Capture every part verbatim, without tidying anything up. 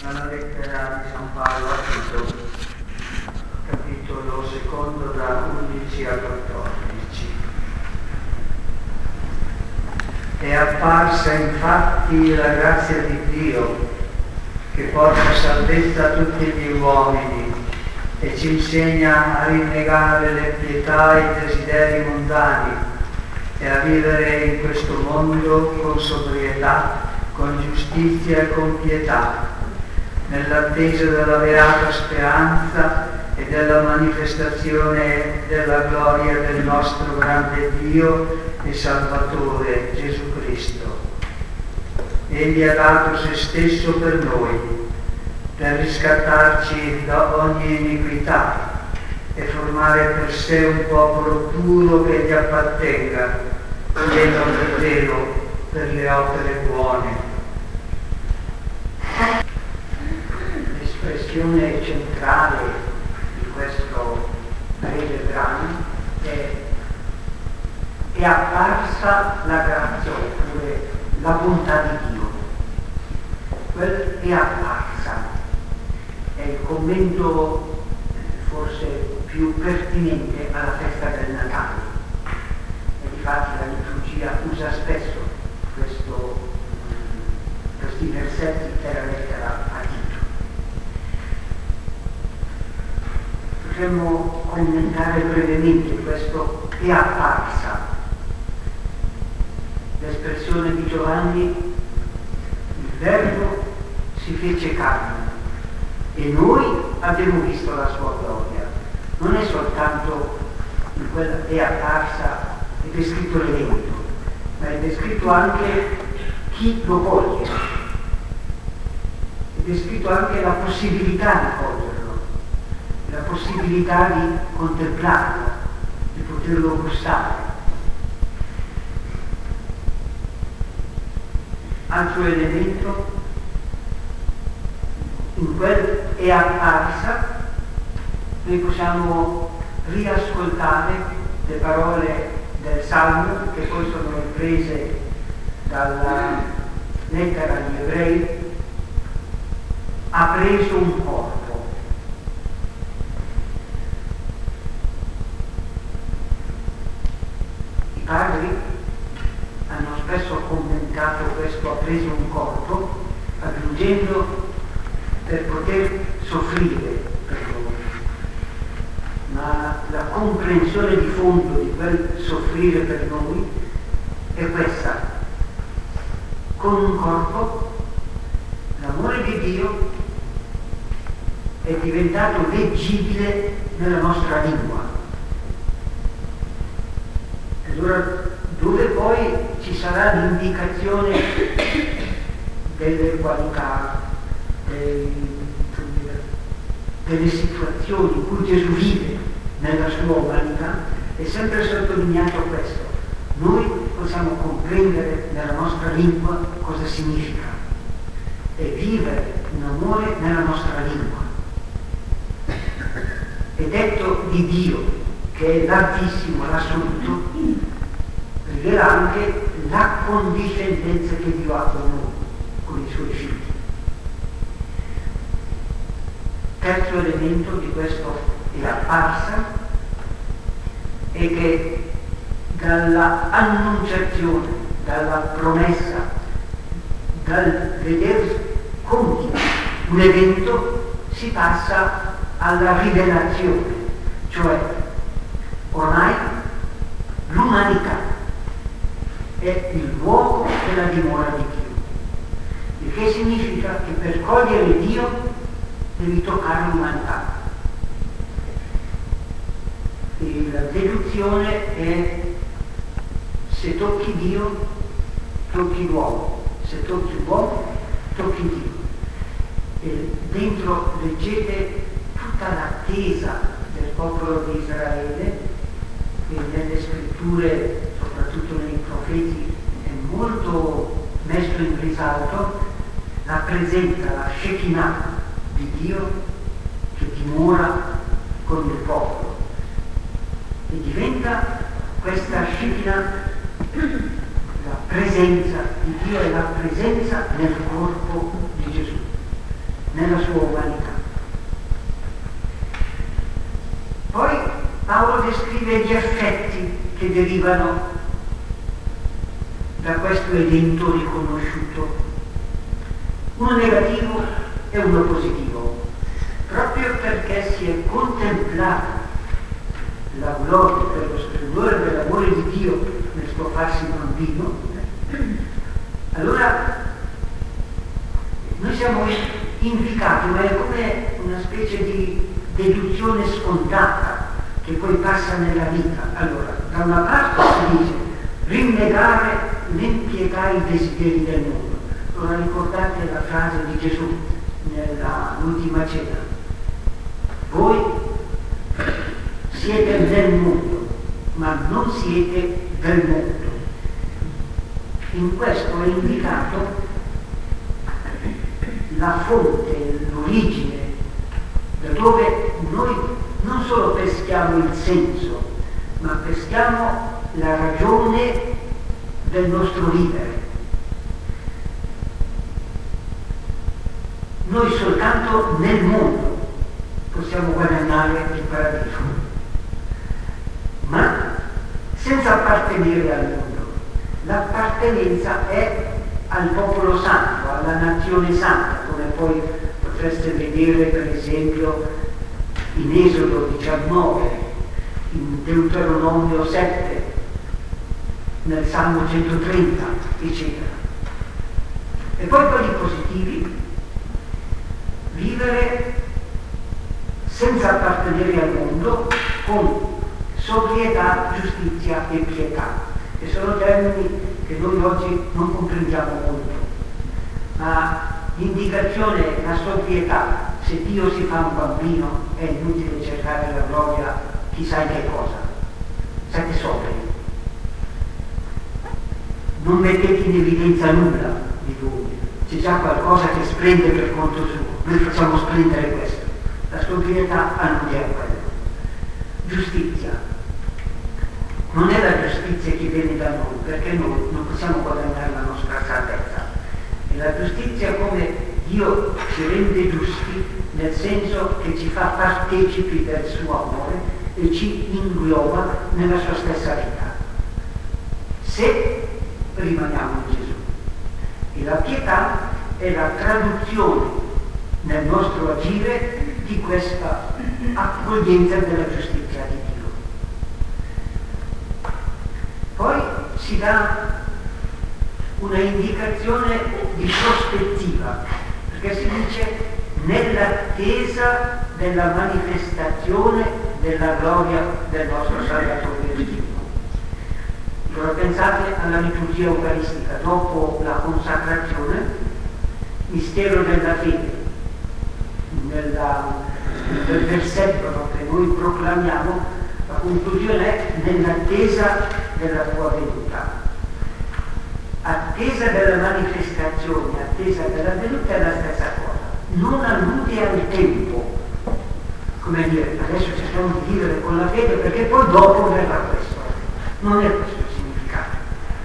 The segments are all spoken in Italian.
Dalla lettera di San Paolo a Tito, capitolo secondo, da undici a quattordici. È apparsa infatti la grazia di Dio che porta salvezza a tutti gli uomini e ci insegna a rinnegare le pietà e i desideri mondani e a vivere in questo mondo con sobrietà, con giustizia e con pietà, nell'attesa della beata speranza e della manifestazione della gloria del nostro grande Dio e Salvatore Gesù Cristo. Egli ha dato se stesso per noi, per riscattarci da ogni iniquità e formare per sé un popolo puro che gli appartenga, pieno di zelo per le opere buone. L'espressione centrale di questo breve brano è è apparsa la grazia, oppure la bontà di Dio. Quel è apparsa è il commento forse più pertinente alla festa del Natale. E difatti la liturgia usa spesso questo, questi versetti della lettera a Tito. Potremmo commentare brevemente questo è apparsa. L'espressione di Giovanni, il Verbo si fece carne e noi abbiamo visto la sua gloria. Non è soltanto in quella è apparsa, è descritto l'evento, ma è descritto anche chi lo coglie, è descritto anche la possibilità di coglierlo, la possibilità di contemplarlo, di poterlo gustare. Altro elemento, in quel è apparsa, noi possiamo riascoltare le parole del Salmo che poi sono riprese dalla lettera agli Ebrei. Ha preso un corpo. I padri hanno spesso commentato questo ha preso un corpo, aggiungendo per poter soffrire per noi. Ma la comprensione di fondo di quel soffrire per noi è questa: con un corpo l'amore di Dio è diventato leggibile nella nostra lingua. Allora, dove poi ci sarà l'indicazione delle qualità, dei, delle situazioni in cui Gesù vive nella sua umanità, è sempre sottolineato questo: noi possiamo comprendere nella nostra lingua cosa significa e vivere un amore nella nostra lingua. È detto di Dio, che è l'Altissimo, l'assoluto, rivela anche la condiscendenza che Dio ha con noi, con i suoi figli. Terzo elemento di questo è apparsa è che dalla annunciazione, dalla promessa, dal vedere compiere un evento si passa alla rivelazione, cioè ormai l'umanità è il luogo della dimora di Dio, il che significa che per cogliere Dio devi toccare l'umanità. E la deduzione è: se tocchi Dio, tocchi l'uomo, se tocchi l'uomo, tocchi Dio. E dentro leggete tutta l'attesa del popolo di Israele, che nelle scritture, soprattutto nei profeti, è molto messo in risalto la presenza, la Shekinah di Dio che dimora con il popolo. E diventa questa Shekinah la presenza di Dio e la presenza nel corpo di Gesù. nella sua umanità. Poi Paolo descrive gli effetti che derivano da questo evento riconosciuto, uno negativo e uno positivo, proprio perché si è contemplato la gloria dello splendore dell'amore di Dio nel suo farsi bambino. Allora noi siamo invitati, ma è come una specie di deduzione scontata che poi passa nella vita. Allora, da una parte si dice rinnegare l'impietà e i desideri del mondo. Allora ricordate la frase di Gesù nell'ultima cena: voi siete nel mondo, ma non siete del mondo. In questo è indicato la fonte, l'origine, da dove noi non solo peschiamo il senso, ma peschiamo la ragione del nostro vivere. Noi soltanto nel mondo possiamo guadagnare il paradiso, ma senza appartenere al mondo. L'appartenenza è al popolo santo, alla nazione santa, come poi potreste vedere per esempio in Esodo diciannove, in Deuteronomio sette, nel Salmo centotrenta, eccetera. E poi quelli positivi: vivere senza appartenere al mondo con sobrietà, giustizia e pietà, che sono termini che noi oggi non comprendiamo molto, ma l'indicazione, la sobrietà, se Dio si fa un bambino è inutile cercare la gloria chissà in che cosa, siete sobri, non mettete in evidenza nulla di voi, c'è già qualcosa che splende per conto suo, noi facciamo splendere questo. La sobrietà allude a quello. Giustizia non è la giustizia che viene da noi, perché noi non possiamo guadagnare la nostra salvezza. È la giustizia come Dio ci rende giusti, nel senso che ci fa partecipi del suo amore e ci ingloba nella sua stessa vita, se rimaniamo in Gesù. E la pietà è la traduzione nel nostro agire di questa accoglienza della giustizia di Dio. Poi si dà una indicazione di prospettiva, perché si dice nell'attesa della manifestazione della gloria del nostro Salvatore Gesù. Allora pensate alla liturgia eucaristica, dopo la consacrazione, mistero della fede, nella, nel versetto che noi proclamiamo, la conclusione è nell'attesa della tua venuta. Attesa della manifestazione, attesa della venuta è la stessa cosa, non allude al tempo, come dire adesso cerchiamo di vivere con la fede perché poi dopo verrà questo, non è questo il significato.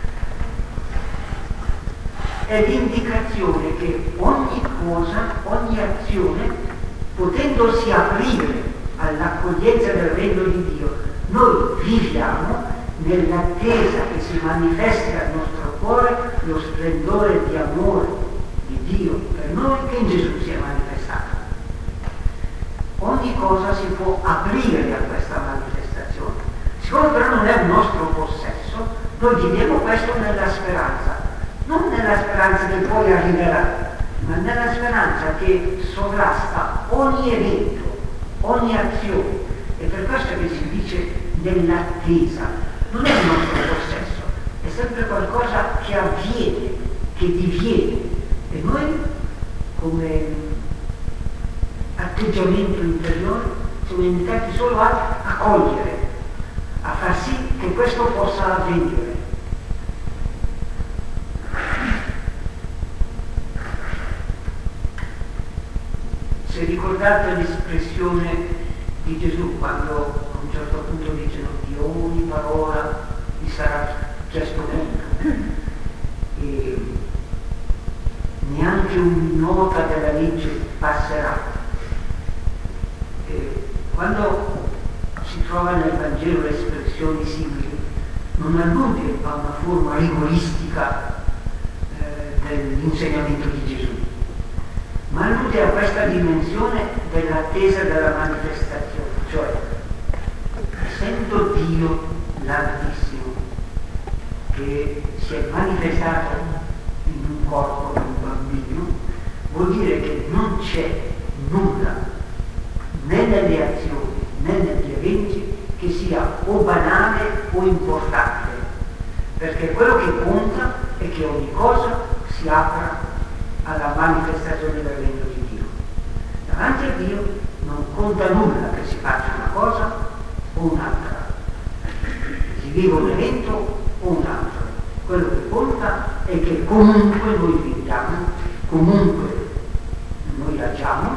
È l'indicazione che ogni cosa, ogni azione, potendosi aprire all'accoglienza del regno di Dio, noi viviamo nell'attesa che si manifesti al nostro cuore lo splendore di amore di Dio per noi che in Gesù si è manifestato. Ogni cosa si può aprire a questa manifestazione. Siccome però non è un nostro possesso, noi viviamo questo nella speranza, non nella speranza che poi arriverà, ma nella speranza che sovrasta ogni evento, ogni azione. E per questo che si dice nell'attesa. Non è il nostro possesso, è sempre qualcosa che avviene, che diviene. E noi, come atteggiamento interiore, siamo invitati solo a accogliere, a far sì che questo possa avvenire. Se ricordate l'espressione di Gesù quando a un certo punto dice di ogni parola vi sarà chiesto conto e neanche un'iota della legge passerà. E quando si trova nel Vangelo espressioni simili, non allude a una forma rigoristica eh, dell'insegnamento di Gesù, ma allude a questa dimensione dell'attesa della manifestazione, cioè essendo Dio l'Altissimo che si è manifestato in un corpo di un bambino, vuol dire che non c'è nulla né nelle azioni né negli eventi che sia o banale o importante, perché quello che conta è che ogni cosa si apra alla manifestazione del regno di Dio. Davanti a Dio non conta nulla che si faccia una cosa o un'altra, si vive un evento o un altro. Quello che conta è che comunque noi viviamo, comunque noi agiamo,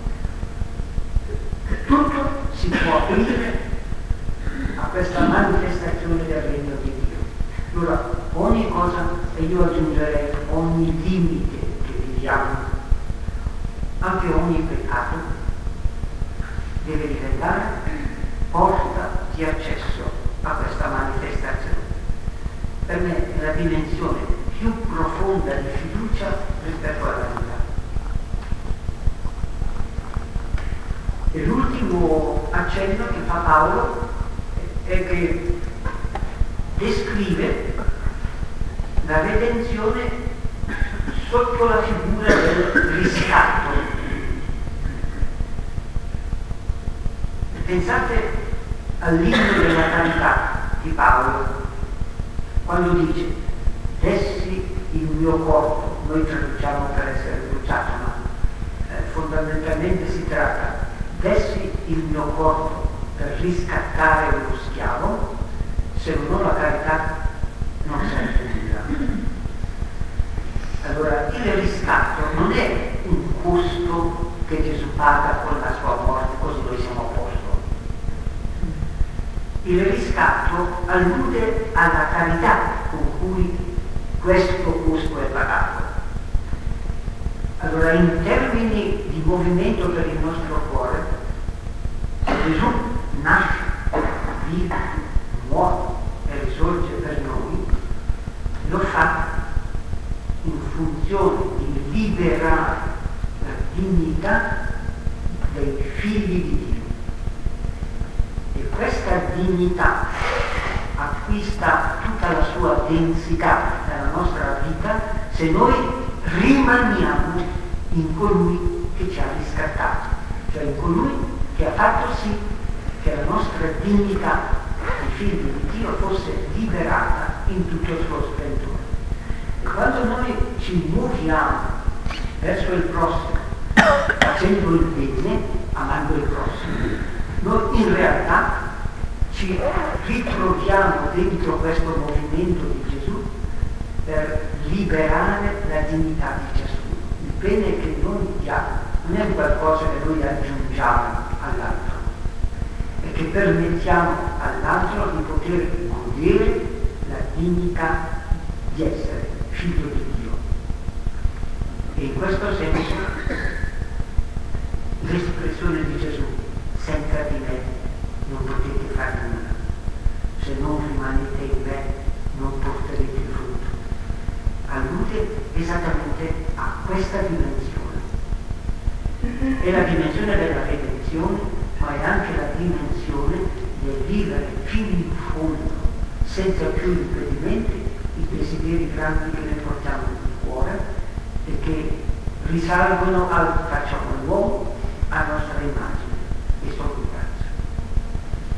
tutto si può aprire a questa manifestazione del regno di Dio. Allora, ogni cosa, e io aggiungerei ogni limite che viviamo, anche ogni peccato, deve diventare porta di accesso a questa manifestazione. Per me è la dimensione più profonda di fiducia rispetto alla vita. E l'ultimo accenno che fa Paolo è che descrive la redenzione sotto la figura del riscatto. Pensate all'inno della carità di Paolo, quando dice dessi il mio corpo, noi traduciamo per essere bruciato, ma eh, fondamentalmente si tratta dessi il mio corpo per riscattare uno schiavo, se non ho la carità non serve nulla. Allora il riscatto non è un costo che Gesù paga con la sua morte, così noi siamo a posto. Il riscatto allude alla carità con cui questo costo è pagato. Allora, in termini di movimento per il nostro cuore, Gesù nasce, vive, muore e risorge per noi, lo fa in funzione di liberare la dignità dei figli di Dio. E questa dignità acquista tutta la sua densità nella nostra vita se noi rimaniamo in colui che ci ha riscattato, cioè in colui che ha fatto sì che la nostra dignità di figli di Dio fosse liberata in tutto il suo splendore. E quando noi ci muoviamo verso il prossimo, facendo il bene, amando il prossimo, noi in realtà ci ritroviamo dentro questo movimento di Gesù per liberare la dignità di ciascuno. Il bene che noi diamo non è qualcosa che noi aggiungiamo all'altro, è che permettiamo all'altro di poter godere la dignità di essere figlio di Dio. E in questo senso l'espressione di Gesù, senza di me non potete fare nulla, se non rimanete in me non porterete frutto, allude esattamente a questa dimensione. È la dimensione della redenzione, ma è anche la dimensione del vivere fino in fondo, senza più impedimenti, i desideri grandi che ne portiamo nel cuore e che risalgono al facciamo l'uomo a nostra immagine e sono